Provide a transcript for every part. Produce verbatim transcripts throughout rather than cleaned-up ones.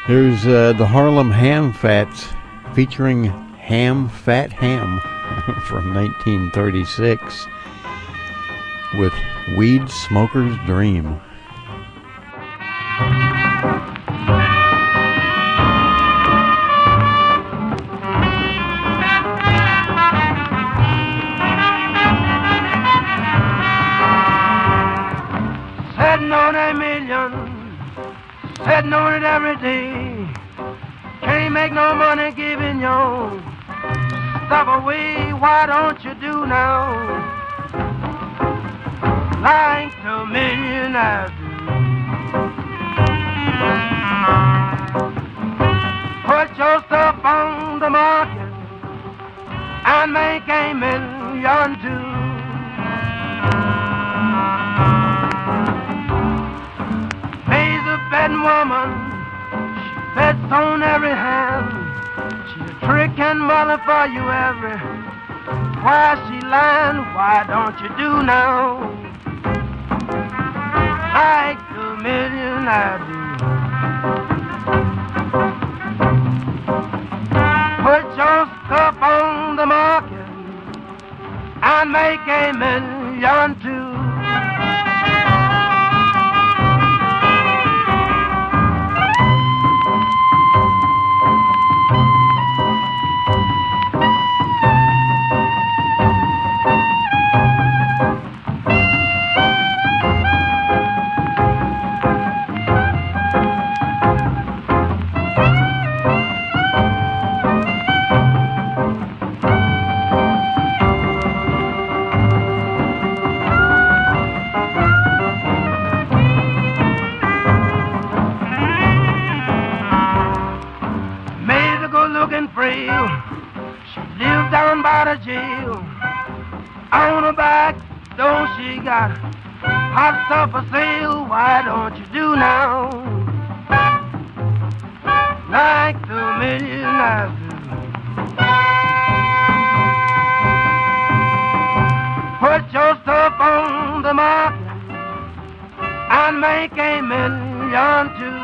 Here's uh, the Harlem Ham Fats featuring Ham Fat Ham from nineteen thirty-six with Weed Smoker's Dream. Sitting on a million, sitting on it every day. Can't make no money giving your stuff away. Why don't you do now like the millionaires do? Put your stuff on the market and make a million too. Pays a betting woman, she bets on every hand. She's a trickin' mother for you every. Why she lying? Why don't you do now like the millionaire do? Put your stuff on the market and make a million too. She lives down by the jail. On her back, though she got hot stuff for sale. Why don't you do now like the millionaires do? Put your stuff on the market and make a million too.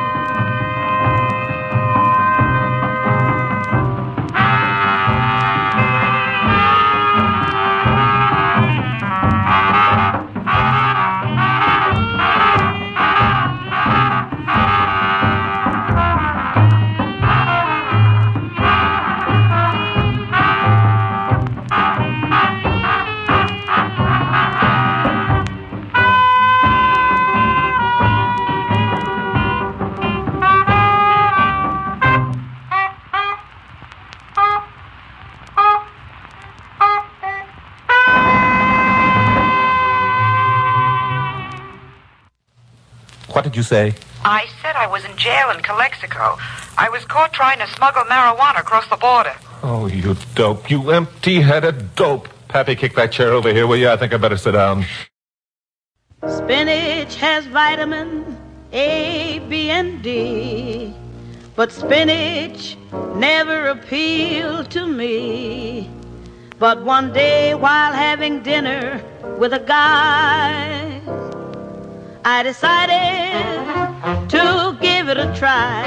What did you say? I said I was in jail in Calexico. I was caught trying to smuggle marijuana across the border. Oh, you dope. You empty-headed dope. Pappy, kick that chair over here, will you? I think I better sit down. Spinach has vitamin A, B, and D. But spinach never appealed to me. But one day while having dinner with a guy, I decided to give it a try.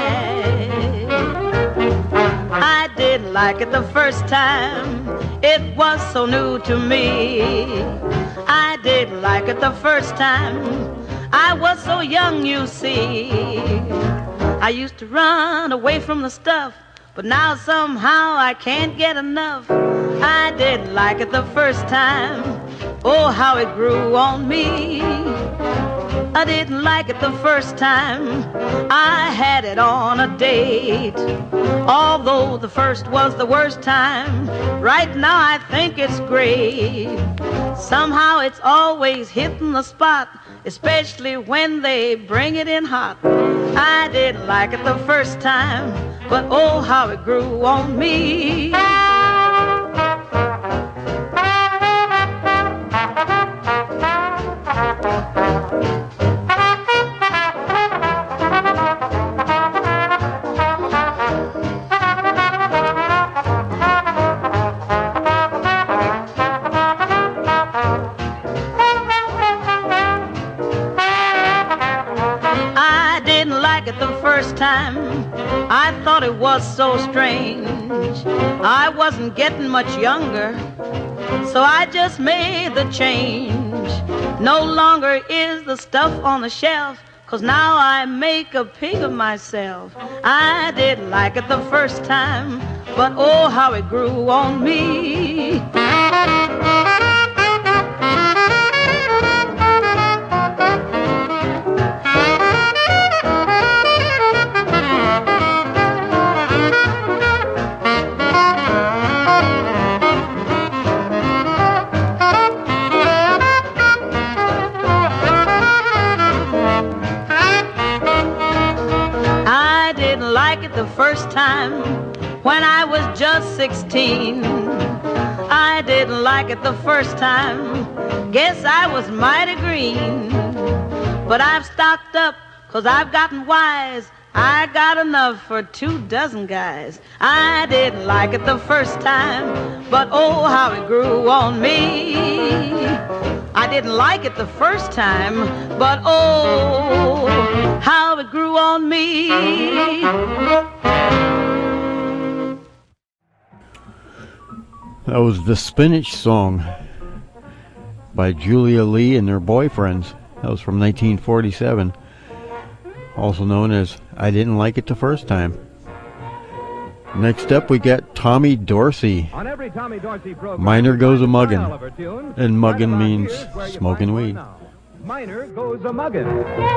I didn't like it the first time, it was so new to me. I didn't like it the first time, I was so young, you see. I used to run away from the stuff, but now somehow I can't get enough. I didn't like it the first time, oh how it grew on me. I didn't like it the first time I had it on a date. Although the first was the worst time, right now I think it's great. Somehow it's always hitting the spot, especially when they bring it in hot. I didn't like it the first time, but oh how it grew on me. Time time, I thought it was so strange. I wasn't getting much younger, so I just made the change. No longer is the stuff on the shelf, 'cause now I make a pig of myself. I didn't like it the first time, but oh, how it grew on me. The first time when I was just sixteen, I didn't like it the first time. Guess I was mighty green. But I've stocked up, 'cause I've gotten wise. I got enough for two dozen guys. I didn't like it the first time, but oh, how it grew on me. I didn't like it the first time, but oh, how it grew on me. That was the Spinach Song by Julia Lee and their boyfriends. That was from nineteen forty-seven, also known as I Didn't Like It the First Time. Next up, we got Tommy Dorsey. On every Tommy Dorsey program, Miner Goes a Muggin', tune, and muggin' means smoking weed. Miner Goes a Muggin'.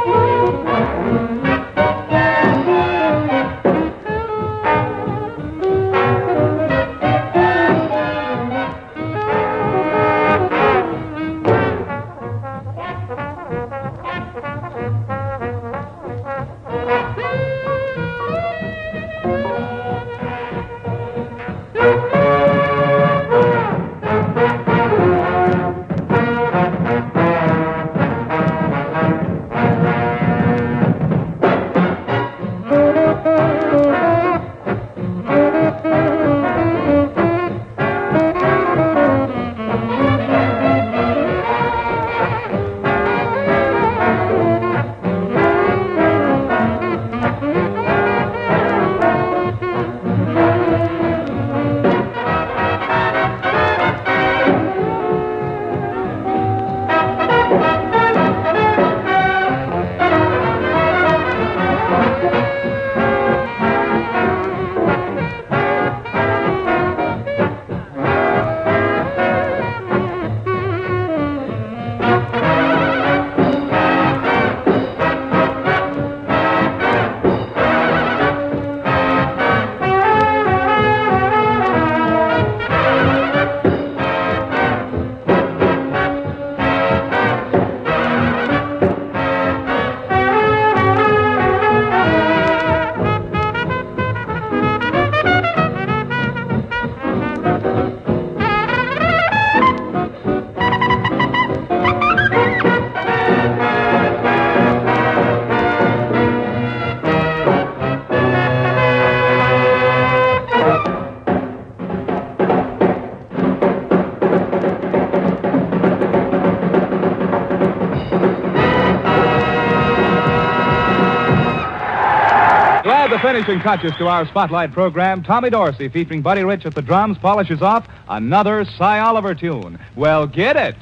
Finishing touches to our Spotlight program, Tommy Dorsey featuring Buddy Rich at the drums polishes off another Cy Oliver tune. Well, get it!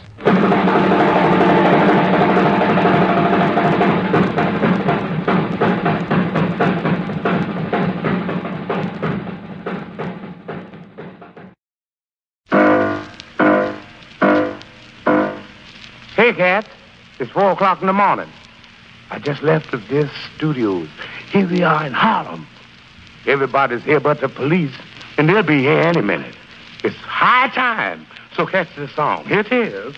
Hey, Cat. It's four o'clock in the morning. I just left the This Studios. Here we are in Harlem. Everybody's here but the police, and they'll be here any minute. It's high time, so catch this song. Here it is.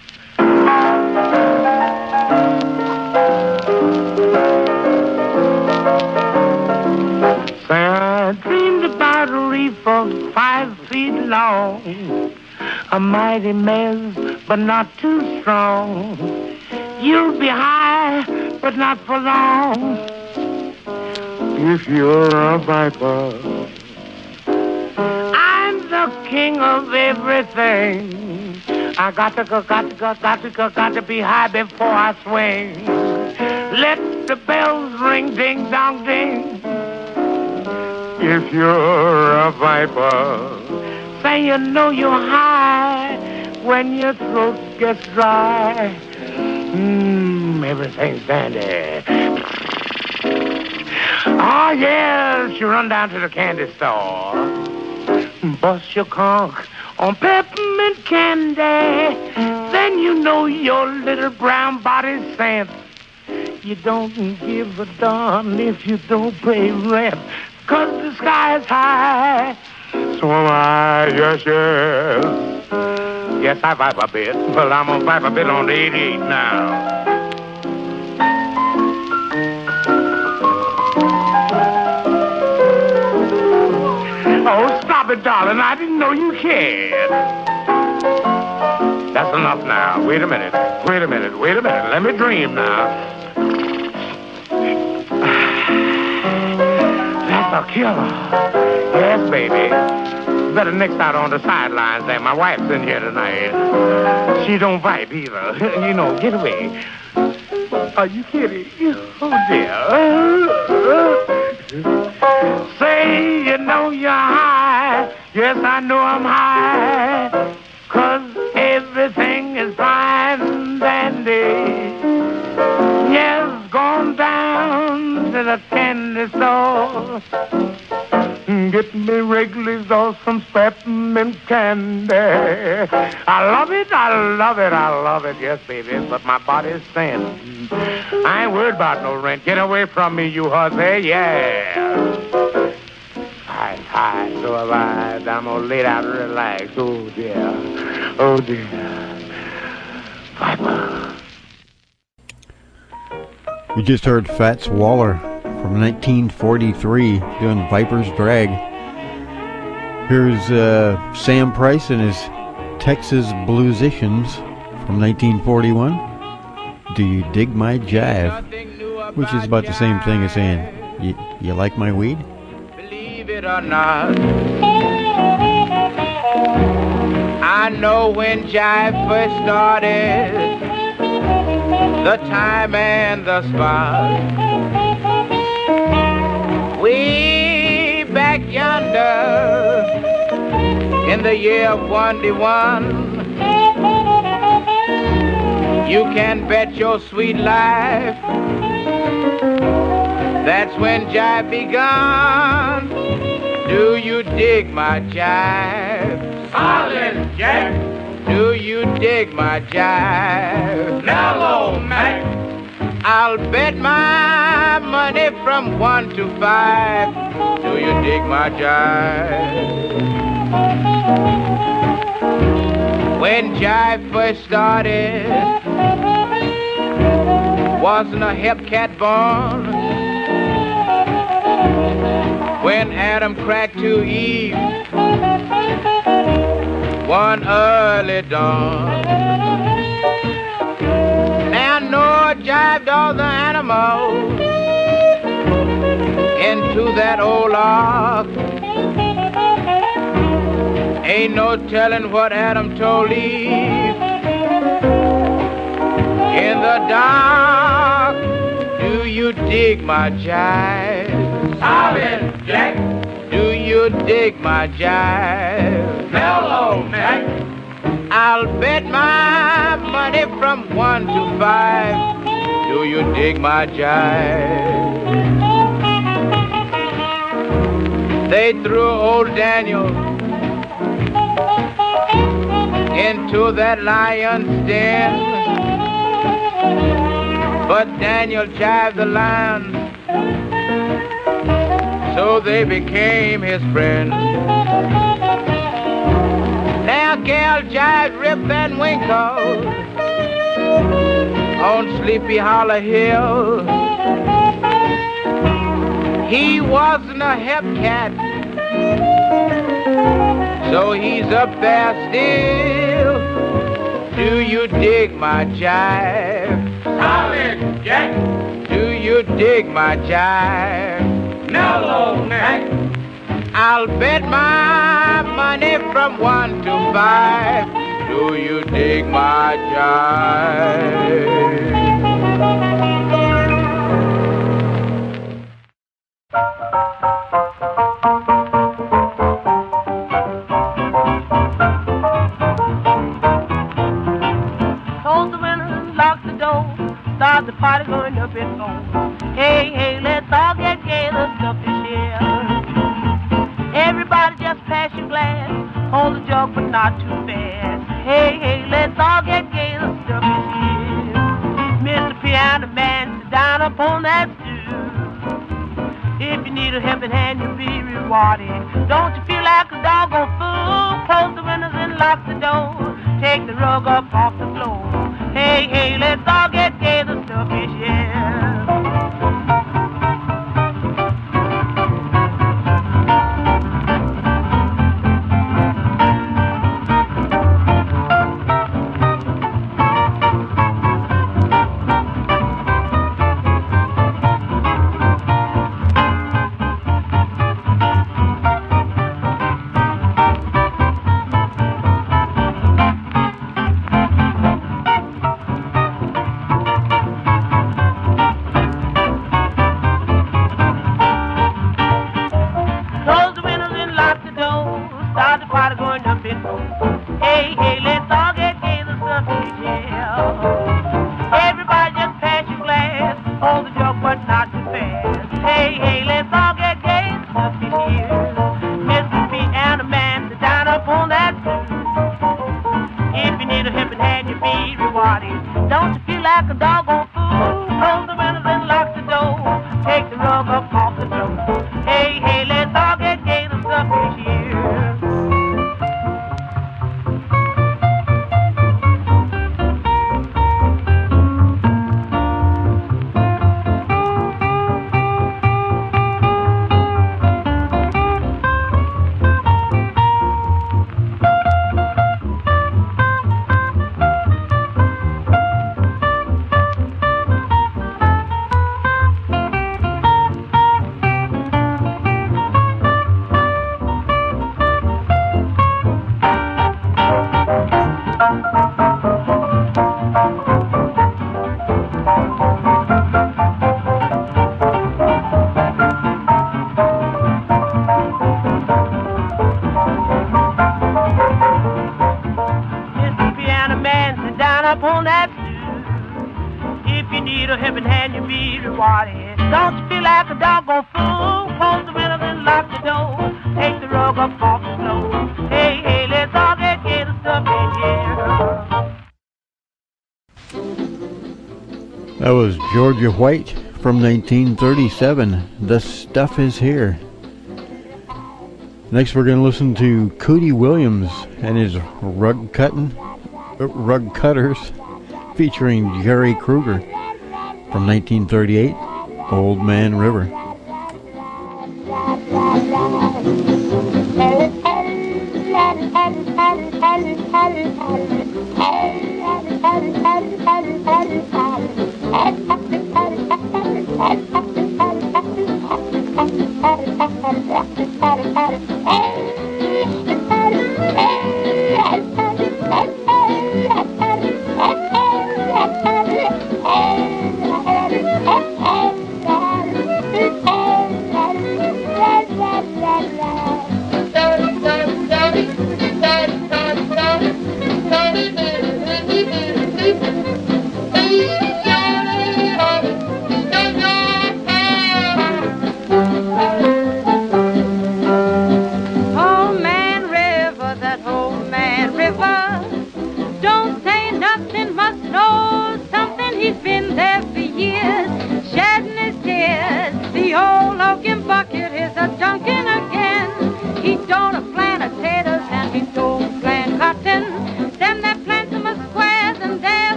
I dreamed about a reefer five feet long, a mighty mess, but not too strong. You'll be high, but not for long, if you're a viper. I'm the king of everything. I got to go, got to go, got to go, got to be high before I swing. Let the bells ring, ding dong ding. if you're a viper. Say you know you're high when your throat gets dry. Mmm, everything's dandy. Oh, yes, you run down to the candy store. Bust your conch on peppermint candy. Then you know your little brown body's sent. You don't give a darn if you don't pay rent, 'cause the sky is high. So am I, yes, yes. Yes, I vibe a bit, but I'm gonna vibe a bit on the eighty-eight now. Oh, stop it, darling. I didn't know you cared. That's enough now. Wait a minute. Wait a minute. Wait a minute. Let me dream now. That's a killer. Yes, baby. Better nix out on the sidelines there. My wife's in here tonight. She don't vibe either. You know, get away. Are you kidding? Oh, dear. Say you know you're high. Yes, I know I'm high. 'Cause everything is fine and dandy. Yes, gone down to the candy store. Get me Wrigley's or some peppermint candy. I love it, I love it, I love it, yes, baby, but my body's thin. I ain't worried about no rent. Get away from me, you hussy, yeah. Hi, hi, so have I. I'm gonna lay down and relax. Oh, dear. Oh, dear. Viper. We just heard Fats Waller from nineteen forty-three doing Viper's Drag. Here's uh, Sam Price and his Texas Bluesicians from nineteen forty-one. Do you dig my jive? Which is about the same thing as saying, you, you like my weed? Believe it or not, I know when jive first started, the time and the spot. Way back yonder in the year of one-de-one, you can bet your sweet life that's when jive begun. Do you dig my jive? Solid Jack. Do you dig my jive? Mellow Mac. I'll bet my money from one to five. Do you dig my jive? When jive first started, wasn't a hip cat born. When Adam cracked to Eve, one early dawn. Now Noah jived all the animals into that old ark. Ain't no telling what Adam told Eve in the dark. Do you dig my jive? Solid Jack. Do you dig my jive? Mellow Mac. I'll bet my money from one to five. Do you dig my jive? They threw old Daniel into that lion's den, but Daniel jived the lion, so they became his friend. Now Gal jived Rip Van Winkle on Sleepy Hollow Hill. He wasn't a hep cat, so he's up there still. Do you dig my jive? Solid Jack. Do you dig my jive? Mellow Mac. I'll bet my money from one to five. Do you dig my jive? the party going up in four. Hey, hey, let's all get gay, the stuff is here. Everybody just pass your glass, hold the jug but not too fast. Hey, hey, let's all get gay, the stuff is here. Mister Piano Man, sit down upon that stool. If you need a helping hand, you'll be rewarded. Don't you feel like a doggone fool? Close the windows and lock the door. Take the rug up off the floor. Hey, hey, let's all get gay, the stuff is here. That was Georgia White from nineteen thirty-seven. The Stuff Is Here. Next we're going to listen to Cootie Williams and his Rug Cuttin', uh, Rug Cutters, featuring Jerry Kruger from nineteen thirty-eight, Old Man River.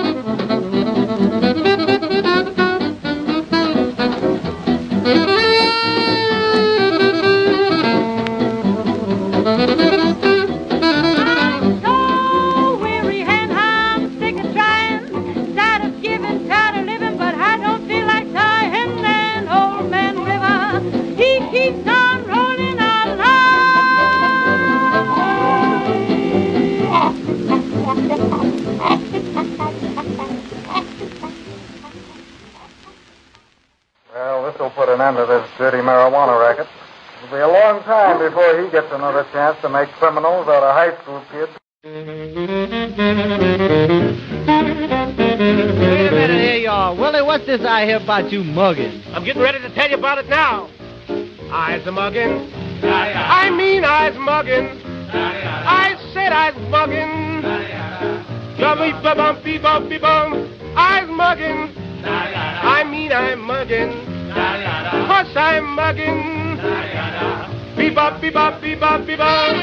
Thank you. end of this dirty marijuana racket. It'll be a long time before he gets another chance to make criminals out of high school kids. Wait a minute here, y'all. Willie, what's this I hear about you mugging? I'm getting ready to tell you about it now. I's a mugging. I mean I's mugging. I said I's mugging. Yummy bum beep bum beep bum. I's mugging. I mean I'm mugging. Cause I'm mugging. Beep bop beep bop beep bop beep bop.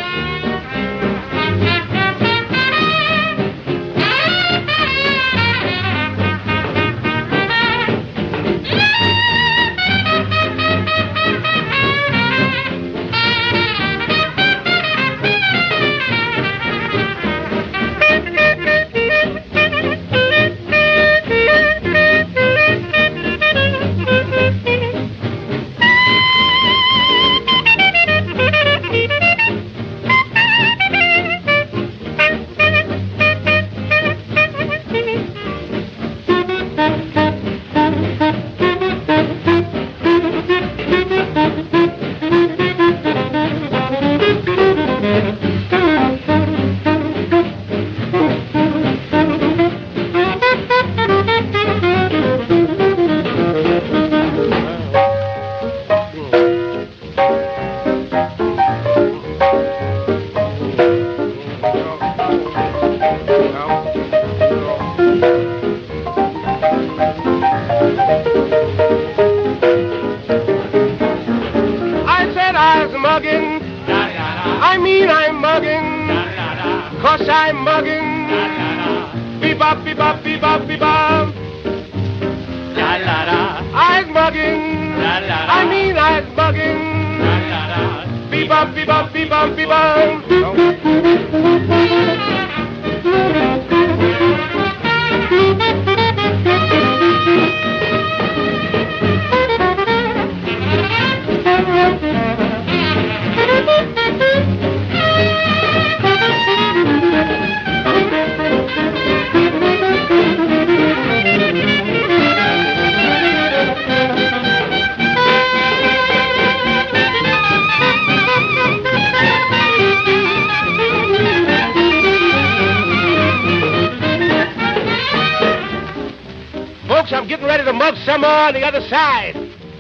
I'm getting ready to mug some more on the other side.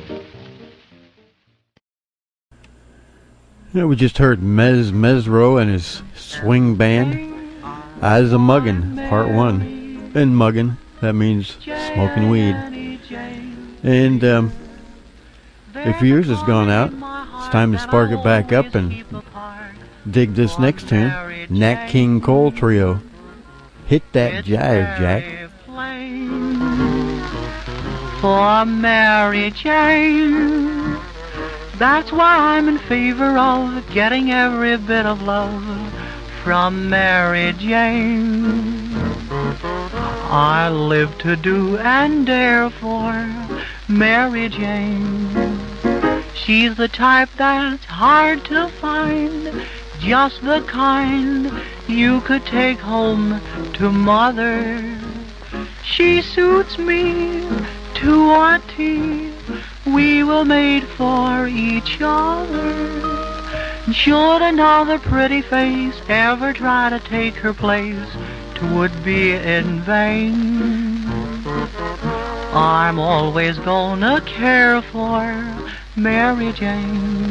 Yeah, we just heard Mez Mesro and his swing band. I's a Muggin', part one. And muggin', that means smoking weed. And um, if yours has gone out, it's time to spark it back up and dig this next tune. Nat King Cole Trio. Hit that jive, Jack. For Mary Jane, that's why I'm in favor of getting every bit of love from Mary Jane. I live to do and dare for Mary Jane. She's the type that's hard to find, just the kind you could take home to mother. She suits me to a T, we were made for each other. Should another pretty face ever try to take her place, 'twould be in vain. I'm always gonna care for Mary Jane.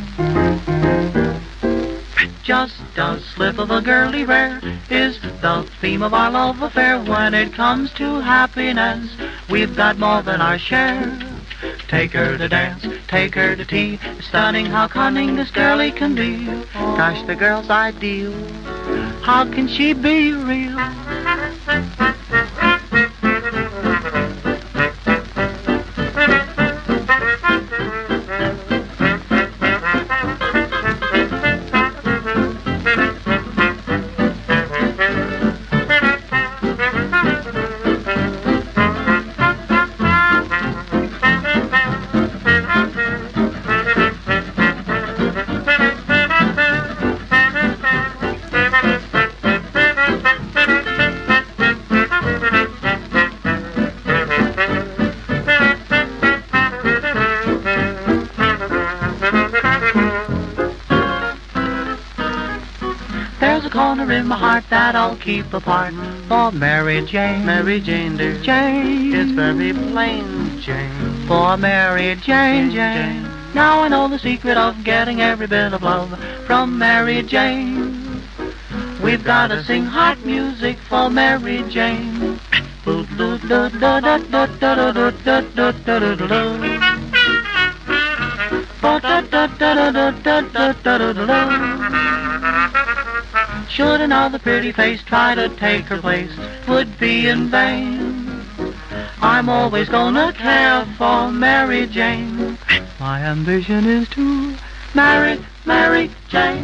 Just a slip of a girly rare is the theme of our love affair. When it comes to happiness, we've got more than our share. Take her to dance, take her to tea. It's stunning how cunning this girlie can be. Gosh, the girl's ideal. How can she be real? There's a corner in my heart that I'll keep apart for Mary Jane. Mary Jane, dear. Jane. It's very plain, Jane. For Mary Jane, Jane. Now I know the secret of getting every bit of love from Mary Jane. We've got to sing hot music for Mary Jane. Should another pretty face try to take her place, would be in vain. I'm always gonna care for Mary Jane. My ambition is to marry Mary Jane.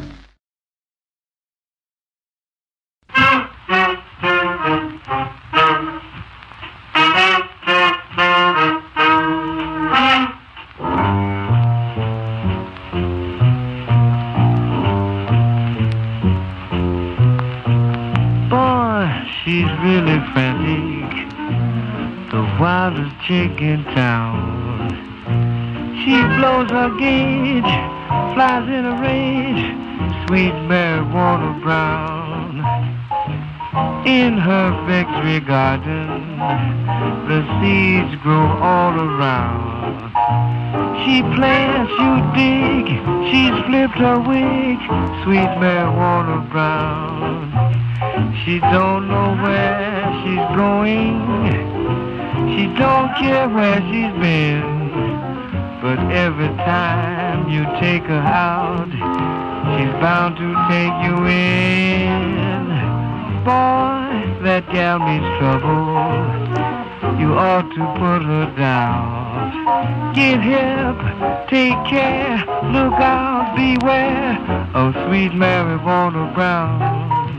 She's really frantic, the wildest chick in town. She blows her gauge, flies in a rage, sweet marijuana brown. In her victory garden, the seeds grow all around. She plants you dig, she's flipped her wig, sweet marijuana brown. She don't know where she's going, she don't care where she's been, but every time you take her out, she's bound to take you in. Boy, that gal means trouble, you ought to put her down. Get hip, take care, look out, beware of sweet marijuana brown.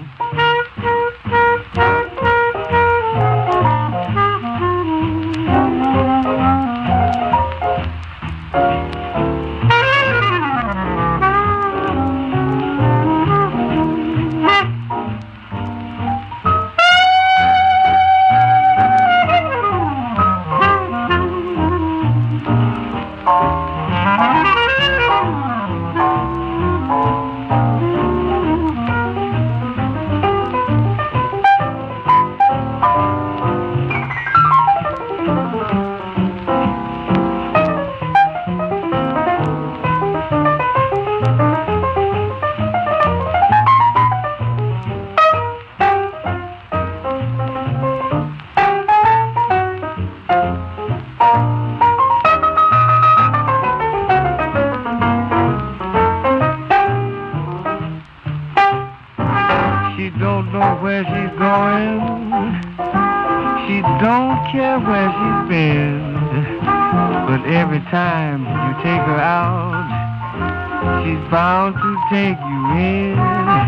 Take you in,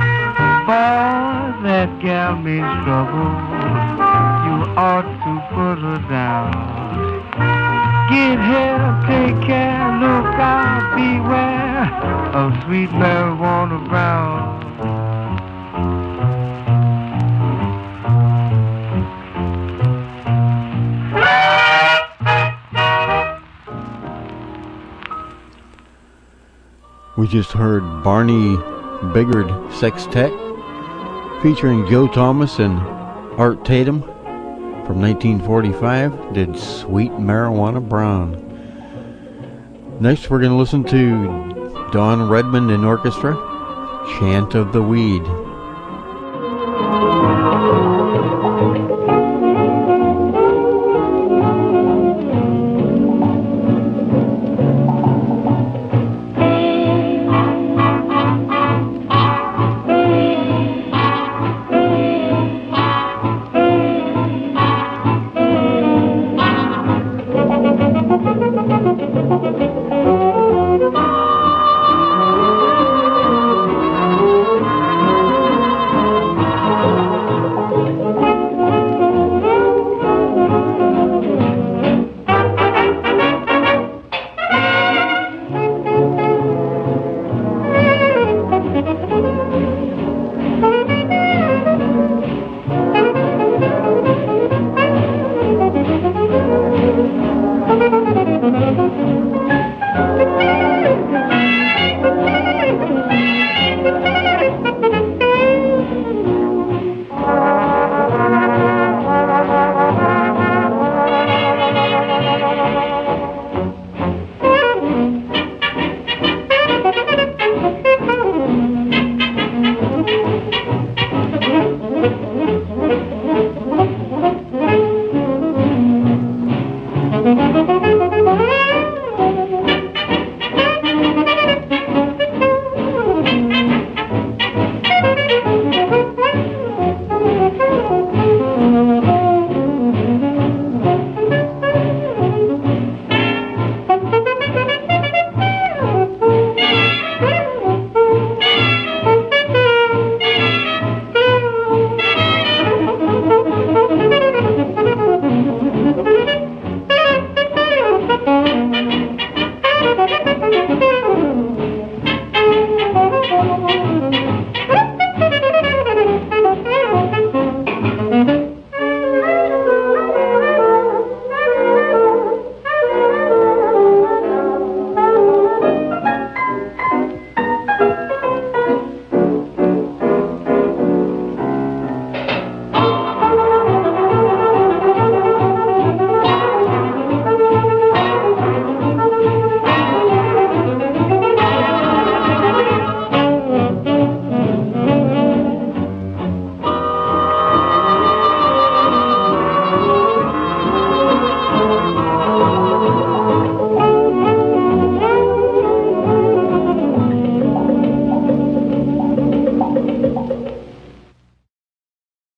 boy, that gal means trouble, you ought to put her down. Get help, take care, look out, beware of sweet marijuana brown. We just heard Barney Biggard Sextet featuring Joe Thomas and Art Tatum from nineteen forty-five did Sweet Marijuana Brown. Next we're going to listen to Don Redmond and Orchestra, Chant of the Weed.